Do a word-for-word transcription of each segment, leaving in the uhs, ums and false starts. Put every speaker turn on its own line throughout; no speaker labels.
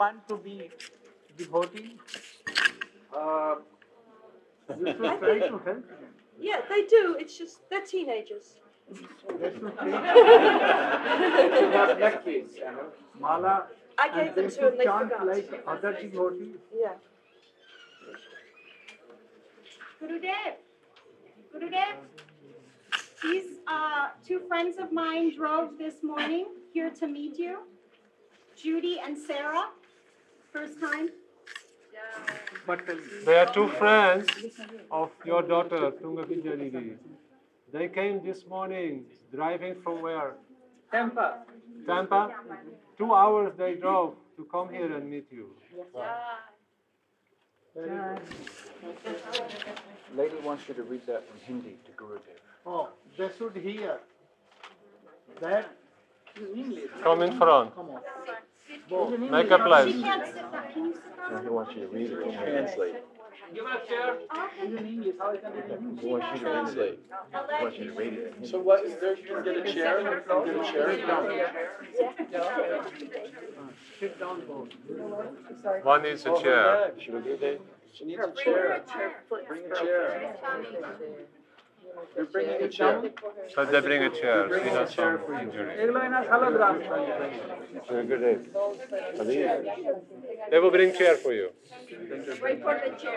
want to be devotee, uh, you
I
should try
think-
to help them.
Yeah, they do. It's just they're teenagers.
They should have necklace, you know, mala,
I
and
gave
they
them to
should
them. They
chant
forgot.
like other devotees.
Yeah.
Gurudev, Gurudev, these uh, two friends of mine drove this morning here to meet you. Judy and Sarah, first time.
But uh,
They are two friends of your daughter, Tunga Pinjariri. They came this morning, driving from where?
Tampa,
Tampa? Two hours they drove to come here and meet you.
Lady wants you to read that from Hindi to Gurudev.
oh, they should hear that in English.
Come in front.
Come on.
Make a
She
place.
can't sit down. Can you sit
So
down?
he wants you to read it and translate.
Give a chair.
Okay.
In English, how I can read in
He wants you to translate. He wants you to read it.
So what is there? You can get a chair. You can get a chair.
Sit down, both.
One needs a chair.
Should we give it?
She needs a chair. Bring a chair. You're bringing a chair.
So they bring a chair. She has some injury.
এগুলো এনা শালগ্রাম।
Very good day. Please.
They will bring chair for you.
Wait for the chair.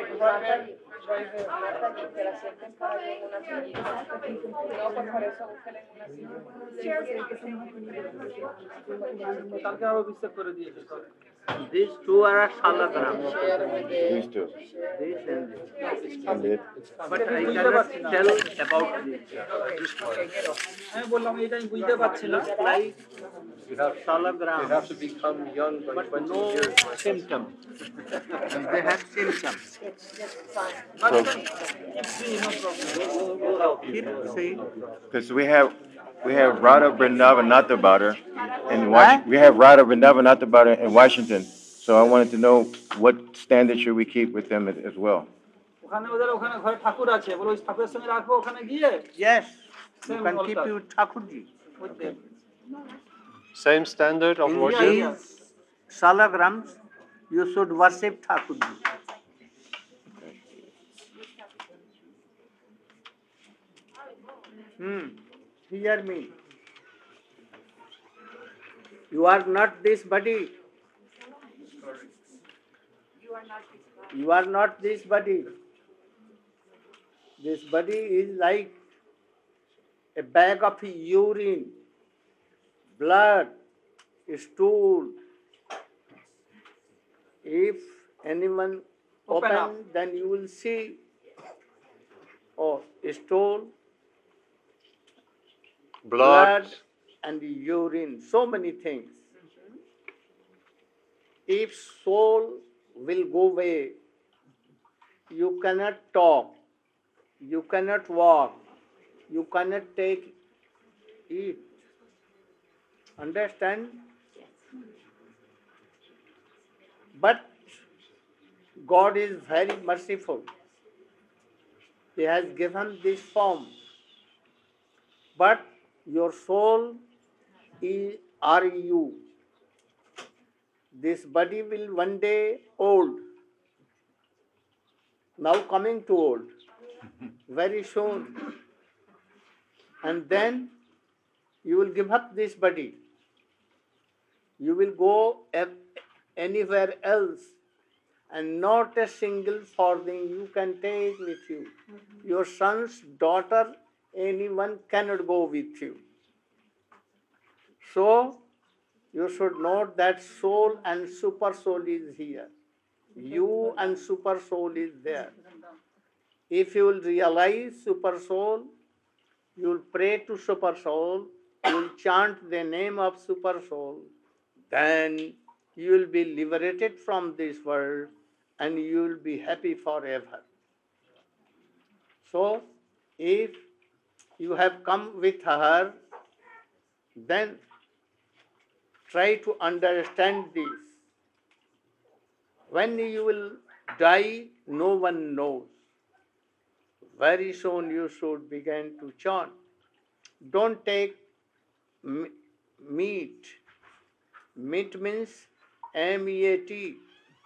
কালকে আরো বিশ্বাস করে দিয়েছে। These two are shalagram.
These two.
This and this.
And it.
But I cannot tell about this. আমি বললাম এটা আমি বুঝতে পারছি না like
You have,
shalagram.
you have to become young by
But
twenty
no
years.
symptoms. They have symptoms.
So,
No problem. Keep saying.
because we have we have Radha Vrindavanatha Butter in Washington. We have Radha Vrindavanatha Butter in Washington. So I wanted to know what standard should we keep with them as, as well.
ওখানে ওদের ওখানে ঘরে ঠাকুর আছে বলো ওই ঠাকুরের সঙ্গে রাখবো ওখানে গিয়ে
Yes, you
Same
can
altar.
keep you Thakurji.
with them.
Same standard of
In
worship.
these salagrams, you should worship Thakurji. Hmm. Hear me. You are not this body. You are not this body. This body is like a bag of urine, blood, stool. If anyone
Open
open,
up.
then you will see, oh, stool,
Blood.
blood, and urine, so many things. If soul will go away, you cannot talk, you cannot walk, you cannot take, eat. Understand? But God is very merciful. He has given this form. But your soul is, are you. This body will one day old. Now coming to old. Very soon. And then you will give up this body. You will go ev- anywhere else, and not a single farthing you can take with you. Your son's daughter, anyone cannot go with you. So, you should note that soul and super soul is here. You and super soul is there. If you will realize super soul, you will pray to super soul, you will chant the name of super soul, then you will be liberated from this world and you will be happy forever. So, if you have come with her, then try to understand this. When you will die, no one knows. Very soon you should begin to chant. Don't take m- meat. Meat means M E A T.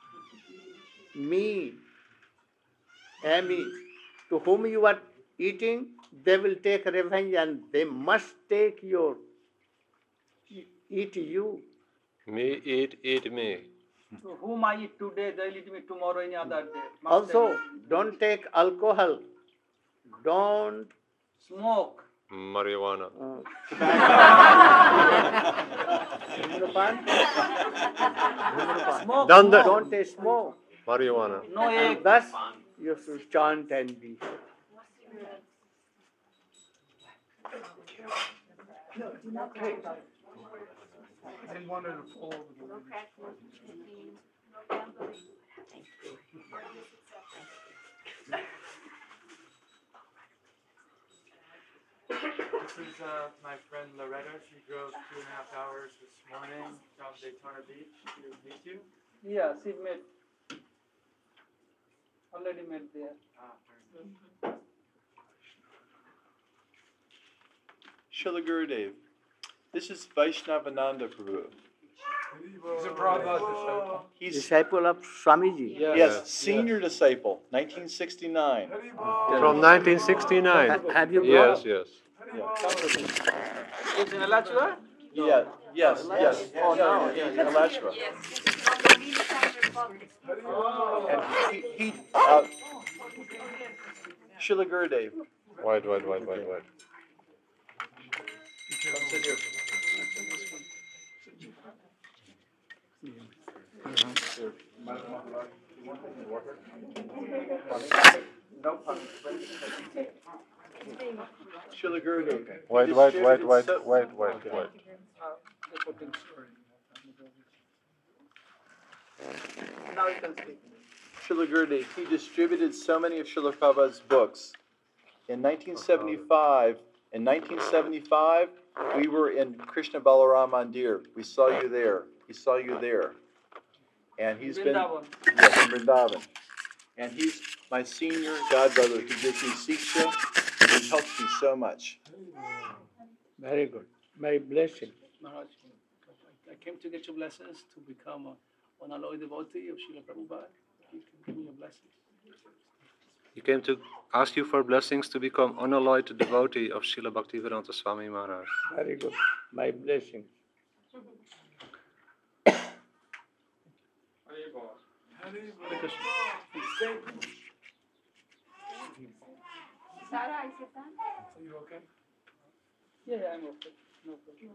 Me. M E. To whom you are eating, they will take revenge and they must take your, eat you.
Me eat, eat me.
So whom I eat today, they'll eat me tomorrow, any other day. Must
Also,
have-
don't take alcohol. Don't
Smoke.
Marijuana.
uh,
Smoke.
Done the-
don't take smoke.
Marijuana.
No egg.
And thus you should chant and be.
This is uh, my friend Loretta. She drove two and a half hours this morning from Daytona Beach to meet you.
Yeah, she met. Already met there.
Ah, very good.
Srila Gurudev, this is Vaishnavananda Prabhu.
He's a Prabhupada.
He's,
Disciple of Swamiji.
yes, senior disciple, nineteen sixty-nine.
From nineteen sixty-nine.
Ha- Have you
Yes,
brought?
yes.
It's in Alachua?
Yeah, yes, yes. Oh, no, yeah, yeah, Alachua. And he, he, uh, Srila Gurudev,
Wait, wait, wait, wait, wait.
come sit here. Srila Gurudev.
Wait, wait, wait, wait, wait, wait, wait.
Now you can speak.
Srila Gurudev, he distributed so many of Srila Prabhupada's books. In nineteen seventy-five, in nineteen seventy-five, we were in Krishna Balaram Mandir. We saw you there. We saw you there. And he's been
Vrindavan.
yes, in Vrindavan. And he's my senior godbrother who gives me Siksha, and he helps me so much.
Very good. My blessing.
Maharaj, I came to get your blessings to become a, an unalloyed devotee of Srila Prabhupada. You can give me your blessings.
He came to ask you for blessings to become unalloyed devotee of Srila Bhaktivedanta Swami Maharaj.
Very good. My blessing.
Sarah, is it done?
Are you okay?
Yeah, yeah, I'm okay. No problem.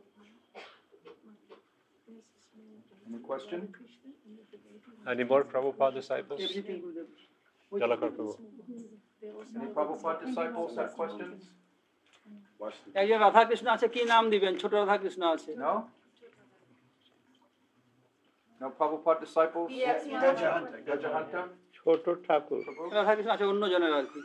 Any question?
Any more Prabhupada disciples?
Everything good.
Jalakar Prabhu.
Any Prabhupada disciples have questions?
একজন রাধা কৃষ্ণ আছে, কি নাম দিবেন? ছোট রাধা কৃষ্ণ আছে।
No? No Prabhupada disciples?
Yes,
Gajahanta. Gajahanta?
ছোট ঠাকুর
রাধা কৃষ্ণ আছে অন্য জনের আর কি।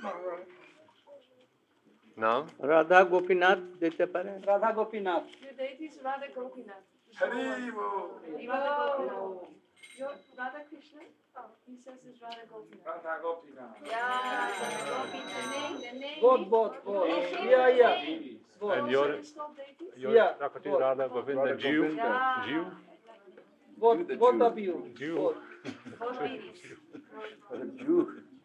No?
রাধা গোপীনাথ দিতে পারেন
Radha Gopinath.
Your deity is Radha Gopinath.
Haribo!
Radha Gopinath. Your Radha Krishna? Oh, he says it's Radha Gopinath.
Radha Gopinath.
Yeah, Gopinath. The name, the name.
Both, both, both. Yeah, yeah. Both.
And your,
Installed deities?
your
Yeah.
Rakati Radha Govinda, Jew?
Yeah.
Jew?
Both,
the
both
Jew.
of you.
Jew.
Both.
Both deities.
What a Jew.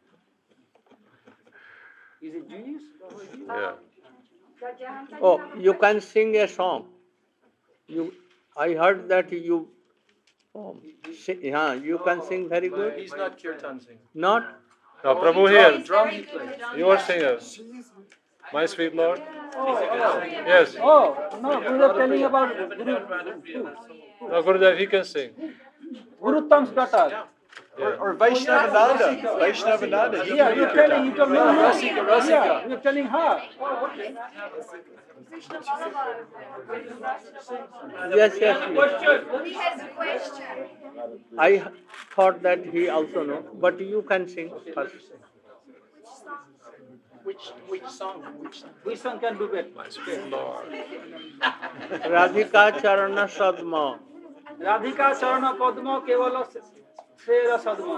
Is it Jewish?
Yeah.
Gajahanta
oh you can sing a song you I heard that you oh, sing, yeah, you can sing very good
He's not kirtan singer.
not
No, Prabhu here.
Drum
Very
he
good.
plays.
You are singer. My sweet Lord.
Oh,
Yes.
oh, no, Guru is telling about Guru.
No, Gurudev, he can sing.
Guru Tam's daughter.
Or, or Vaishnavananda. Vaishnavananda. he
Yeah,
can do
you're telling,
kirtan.
you told me. No,
Rasika, Rasika.
Yeah, you're telling her.
Krishna Balabar is there.
yes yes, yes.
He has a question.
I thought that he also know but you can sing first
Which which song? Which song?
Which one can do better?
My sweet Lord.
radhika charana sadma
Radhika Charana Padma Kevala Sera Sadma.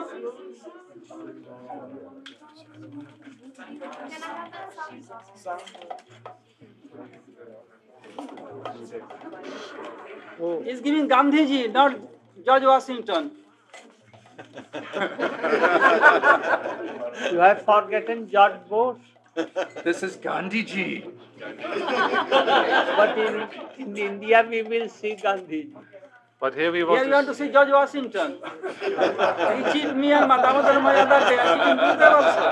oh
He's giving Gandhiji, not George Washington.
You have forgotten George Bush.
This is Gandhi ji.
But in, in India we will see Gandhi.
But here we
Here
want
you want
to
to see George Washington. He cheat me and Madame my other day. I cheat him there also.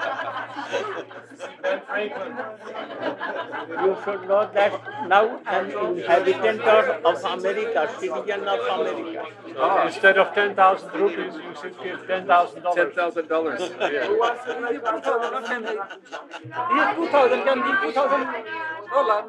You should know that now an inhabitant of, of America, citizen of America.
Oh, instead of ten thousand rupees, you should give ten thousand dollars.
Ten thousand dollars.
He has two thousand, can give two thousand dollars.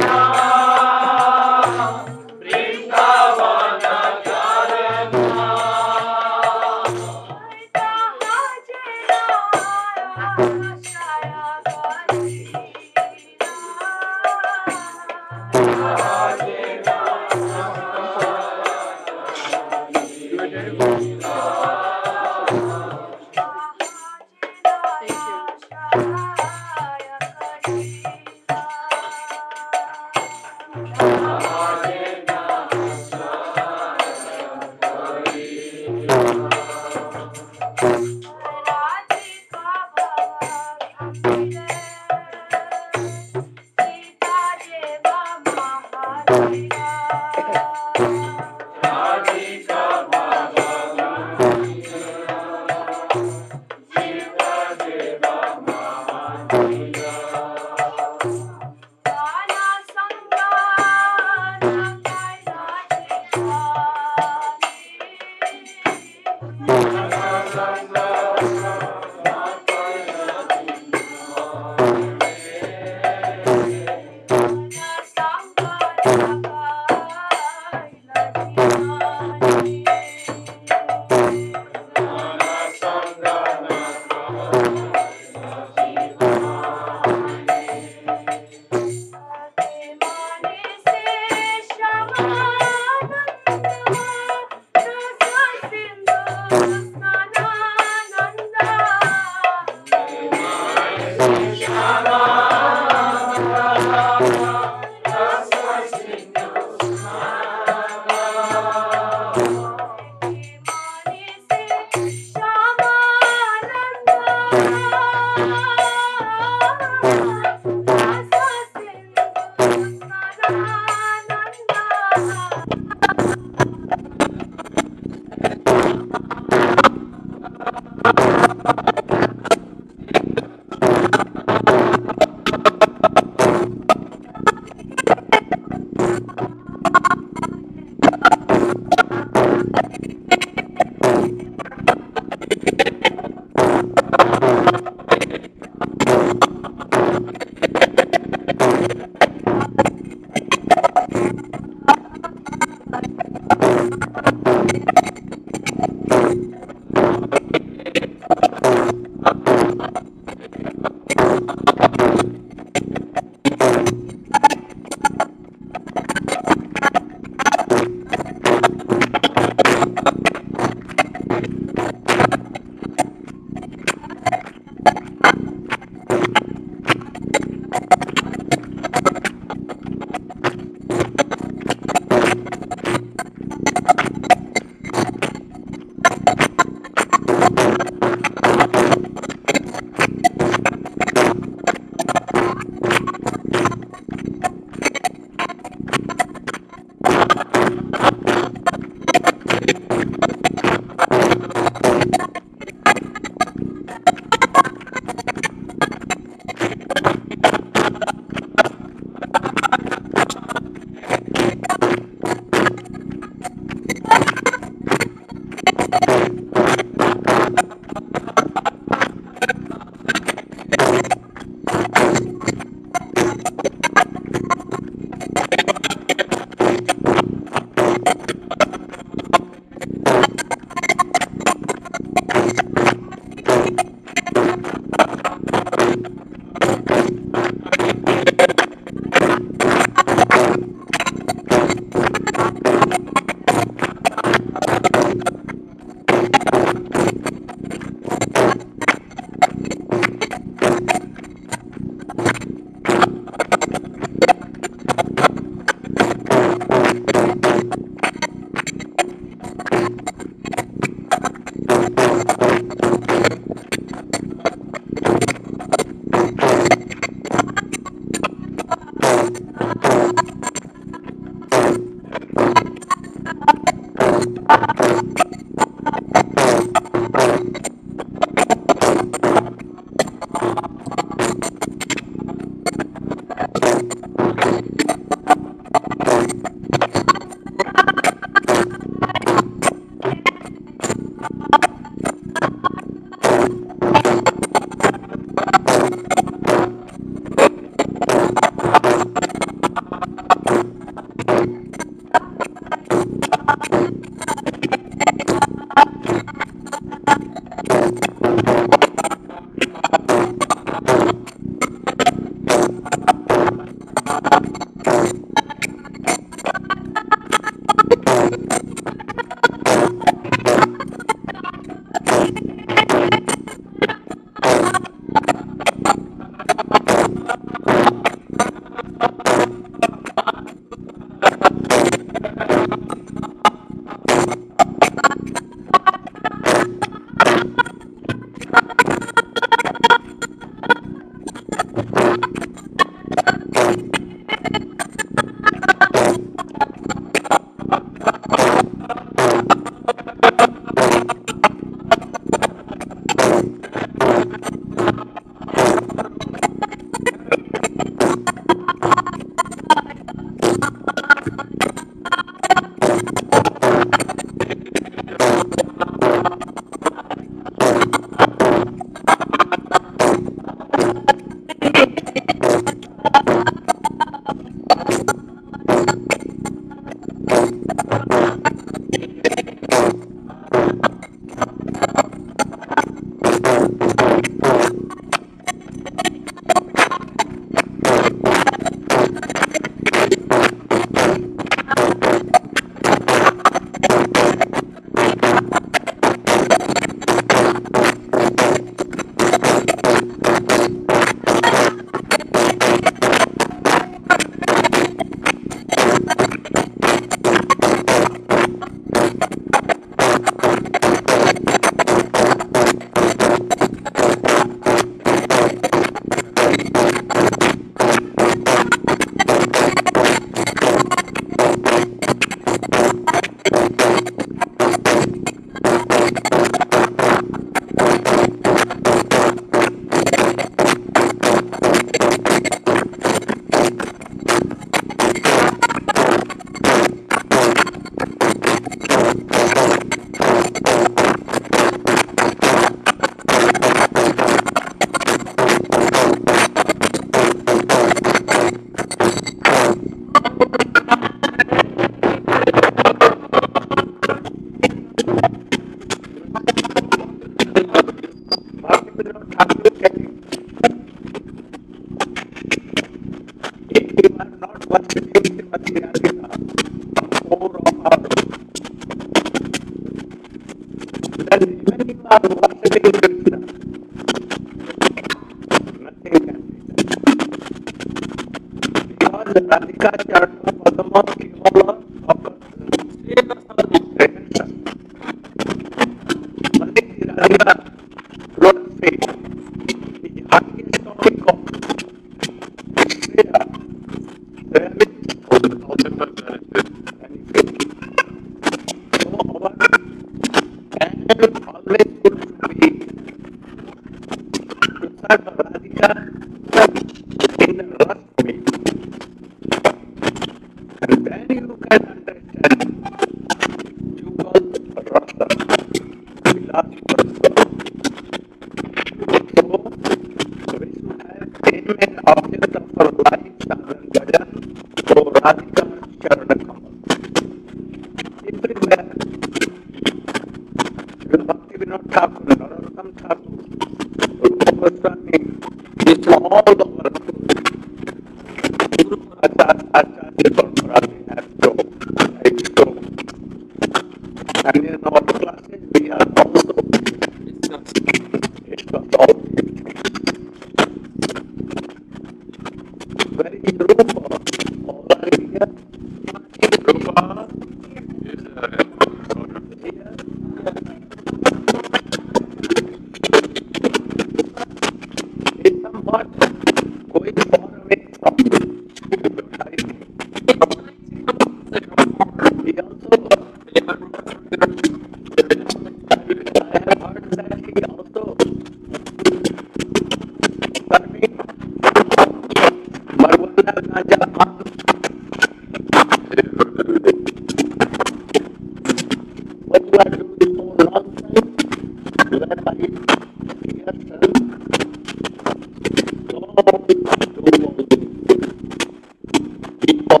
People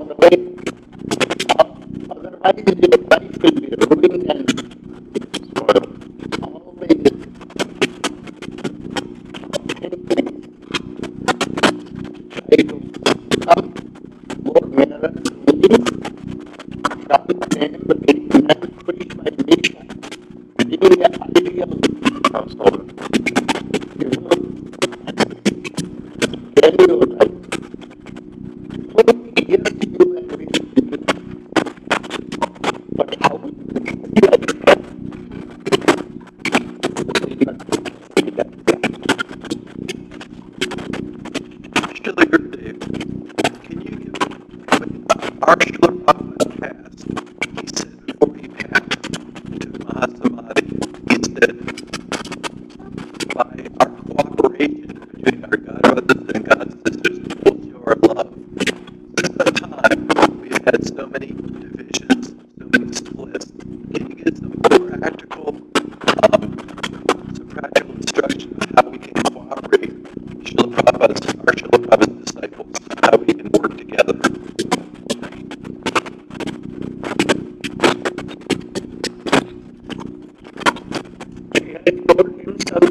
otherwise your life will be ruined and spoiled. Always try to become more mineral meaning, try to aim the very man-free by nature, being an ideal household. You know, then your life. twenty years you will be living. But how will you live like that?
Srila Gurudev, can you give when our Srila Prabhupada passed, he said before he passed to Mahasamadhi, he said, by our cooperation between our God brothers and God sisters, we'll show our love. Since that time, we've had so many divisions, so many splits. Can you give some practical, um, some practical instruction on how we can cooperate, Srila Prabhupada's, our Srila Prabhupada's disciples, how we can work together?
He had told himself,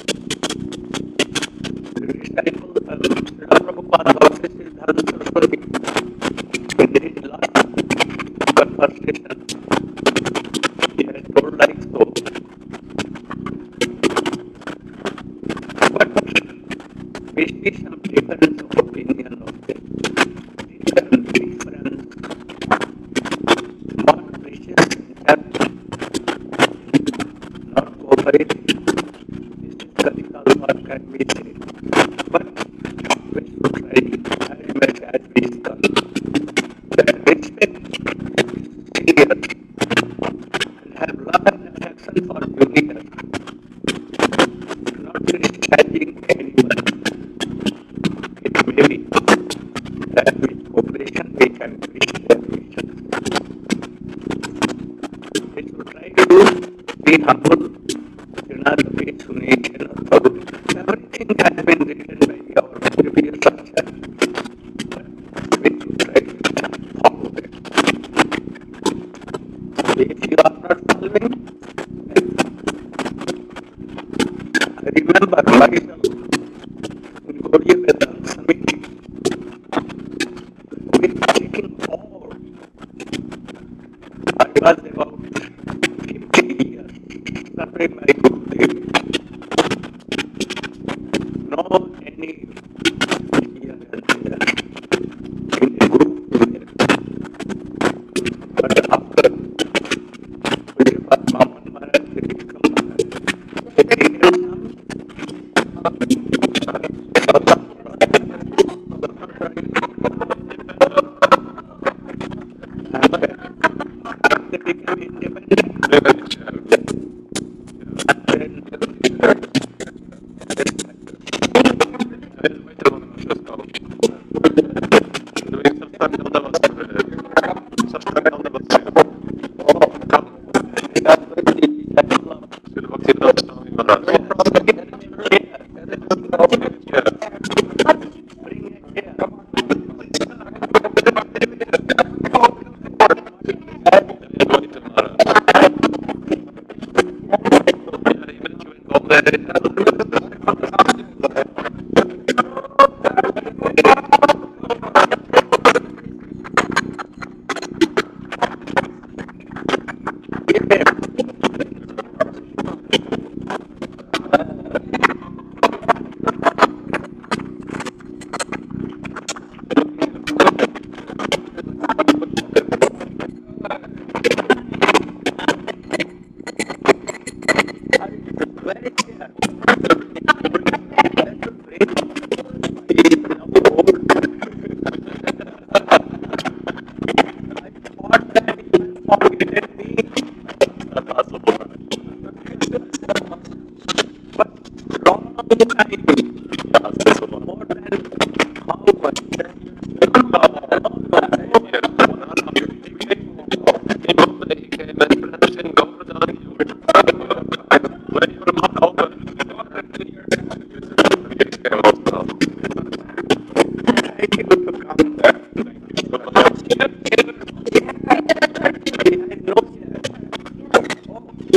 the disciple of Srila Prabhupada of Siddhanta Saraswati, in his last conversation, he had told like so. But we see some difference of opinion of them. Different, different. Not precious, and not cooperative. This is Kalika, what can we say? But we should try as much as we can. That respect is serious and have love and affection for juniors, not criticizing anyone. It may be that with cooperation we can reach their visions. We should try to be humble, do not be Sunni, do not proud. Everything has been written by our previous structure. We should try to follow it. If you are not following, I remember myself in Gaudiya Vedanta Samiti, with taking all. I was about fifty years, suffering my Gurudev. No any here and there, in a group there. But after Maman Maharaj, they become Maharaj. They became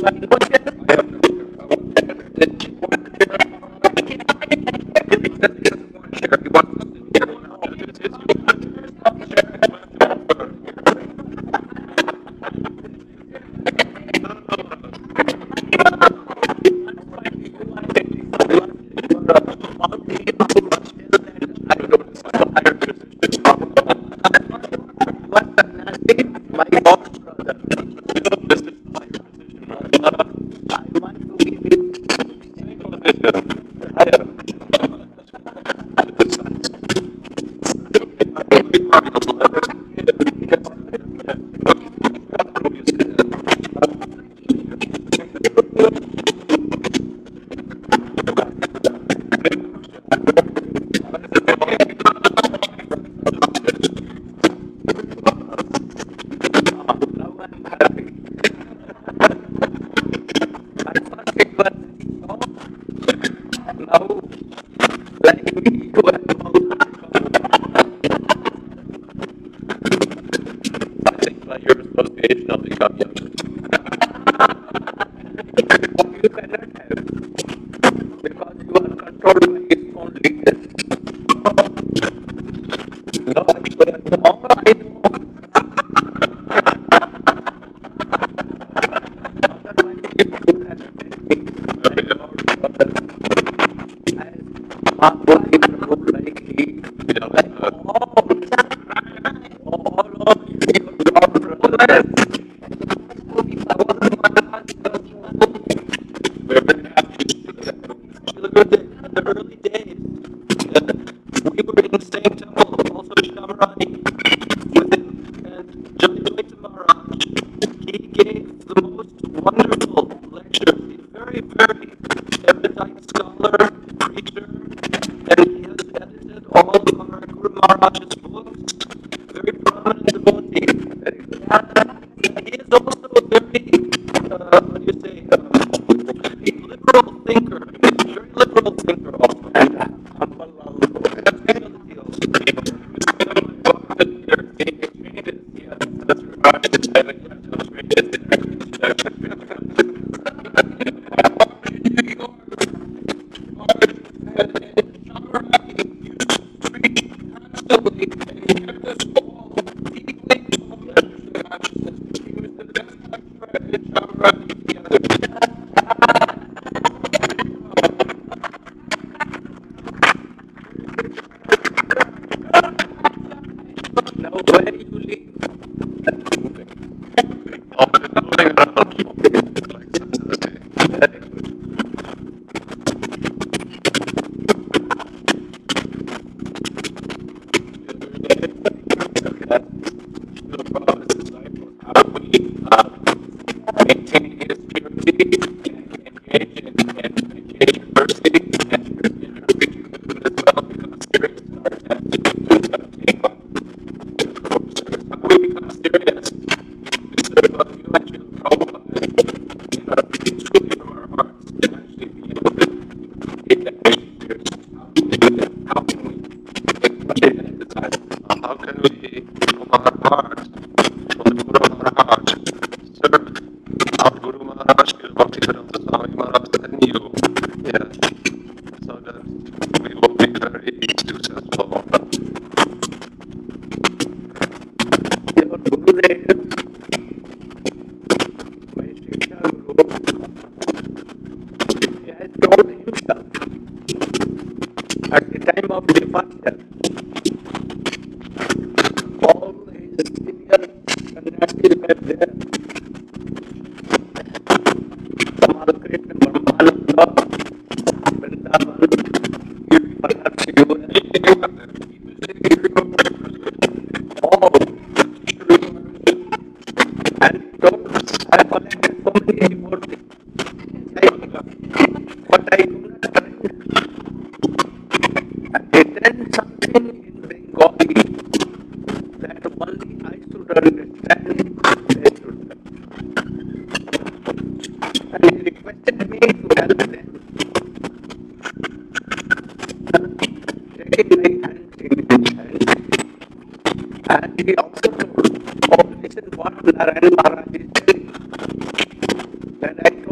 Narayan Maharaj is telling that I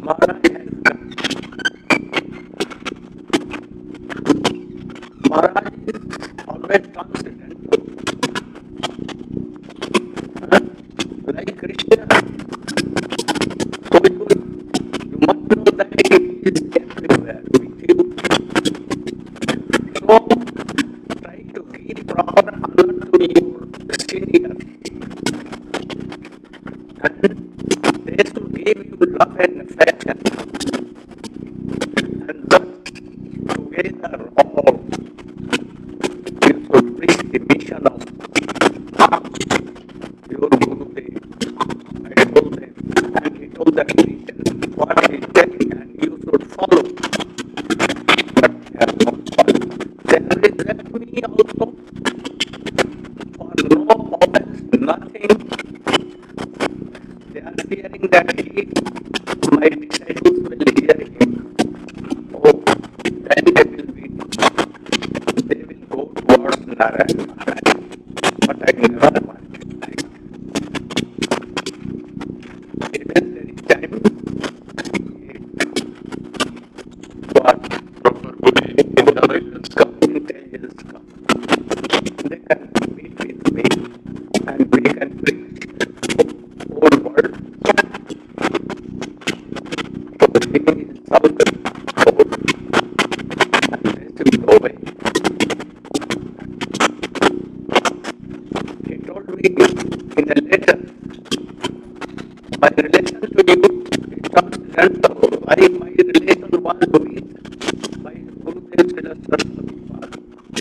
Maharaj has done. Maharaj is always confident. Huh? Like Krishna told you, you must know that he is everywhere with you. So try to give proper honor to your senior. And they should give you love and affection. And thus together all you should preach the mission of your Gurudev. I told them, and he told the Christians what he is telling, and you should follow. But they are not following. They have rejected me also for no offense, nothing. They are fearing that he, my disciples will hear him. Oh, then they will be, they will go towards Narayana. But I never wanted like it is very time what proper Buddhi intelligence come, intelligence come. They can meet with me and we can bring whole world to the southern pole and they should go away. He told me in a letter, my relation to you is transcendental. I, my relation was with my Gurudev Srila Saraswati Pad.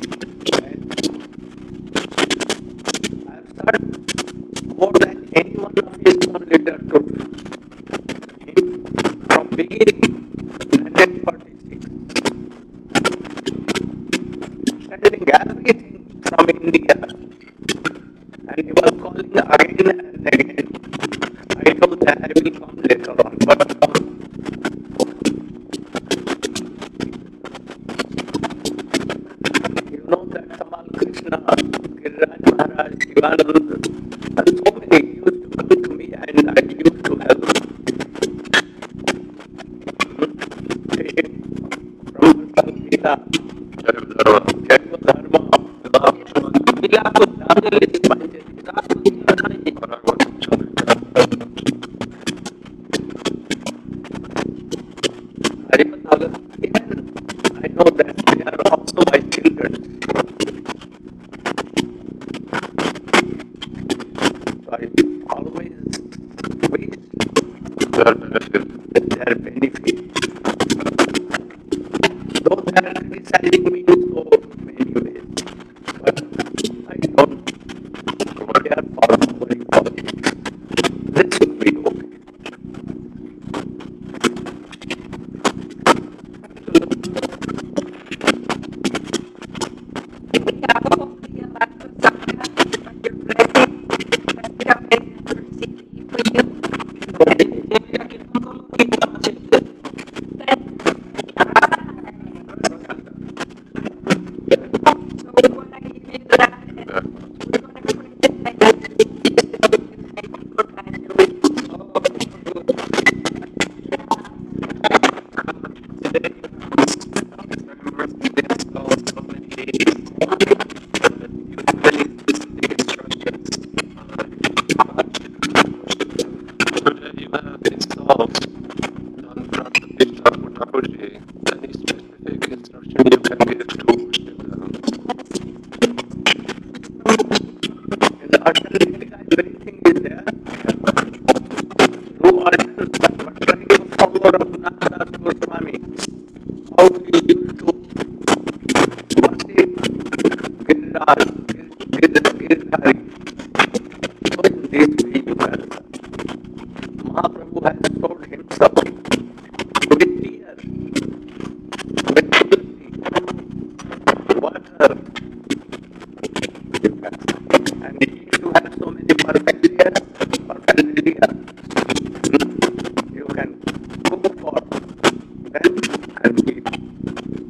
I have heard more than any one of his own letters to him from beginning nineteen forty-six. Sending everything from India. And he was calling again and again. I told that I will come later on, but come. You know that Tamal Krishna, Giriraj Maharaj, Shivananda, and so many used to come to me and I used to help. Taking from Gita, Jaiva Dharma, Gila ko dami is पाहिजे ताकद नाही Harimatala, even I know that they are also my children. So I always wish their benefit. Their benefit. Though they are criticizing me in so many ways, but I don't care for going for it. This will be okay. Everything is there. No origin, but trying to follow Raghunath Goswami. How he used to worship Giriraj, Girdhari. So in this way you can. Mahaprabhu has told himself with tears, with sympathy, water. You can. And if you have so many perfect ears, perfect ears, you can go for them and give.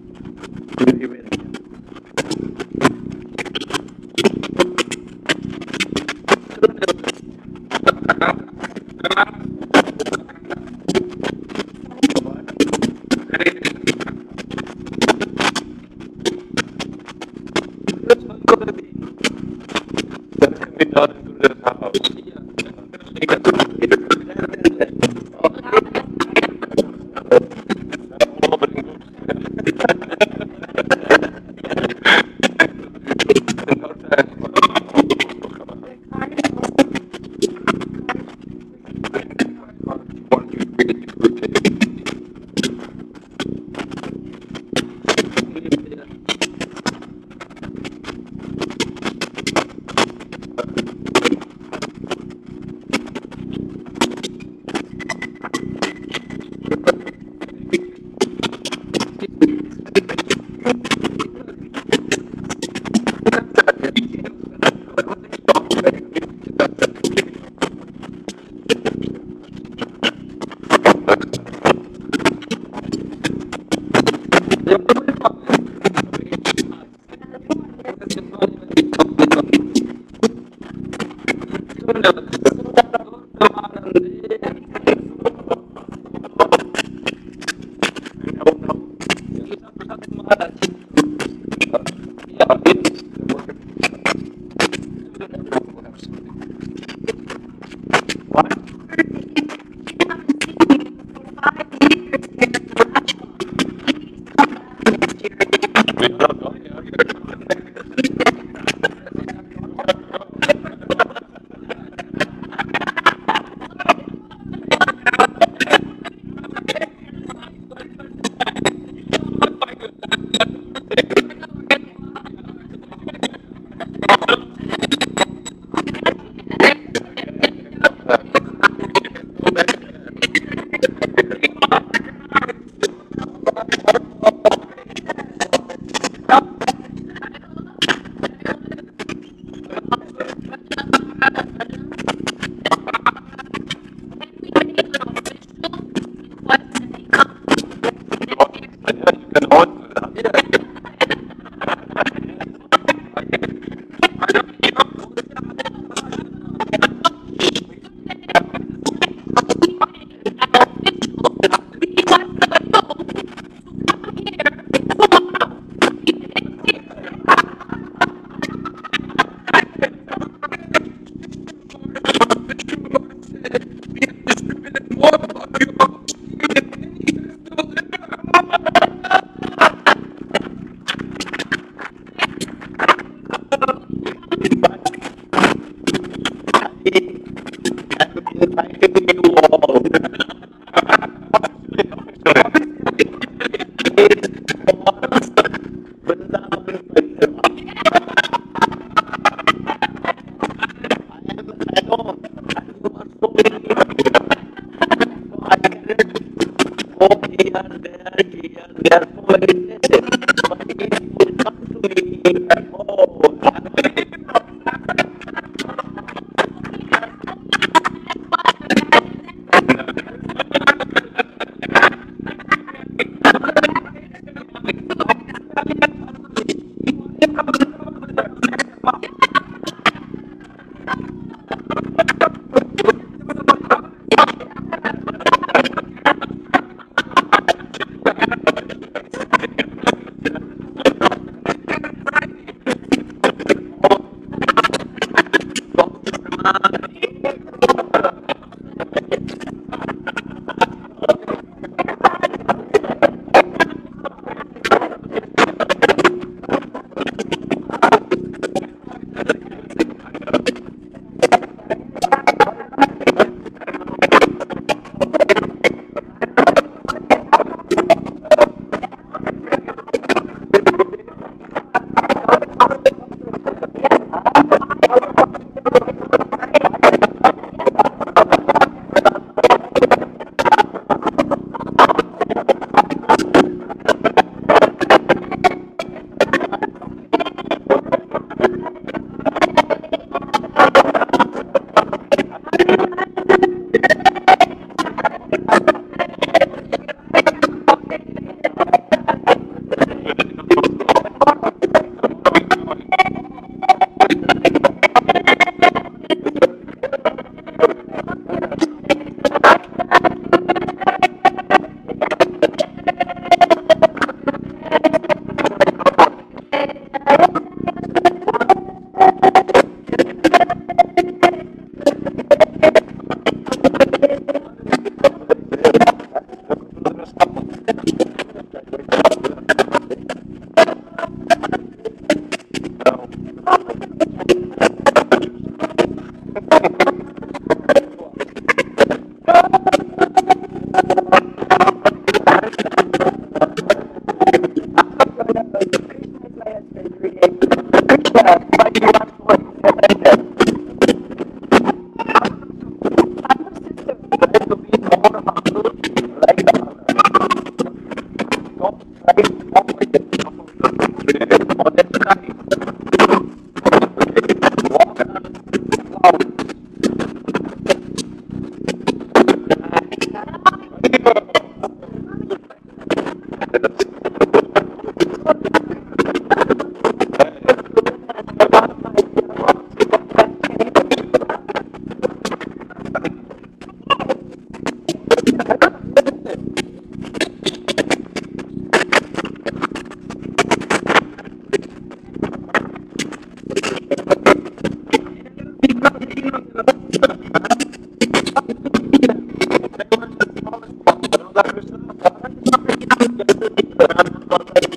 Gracias.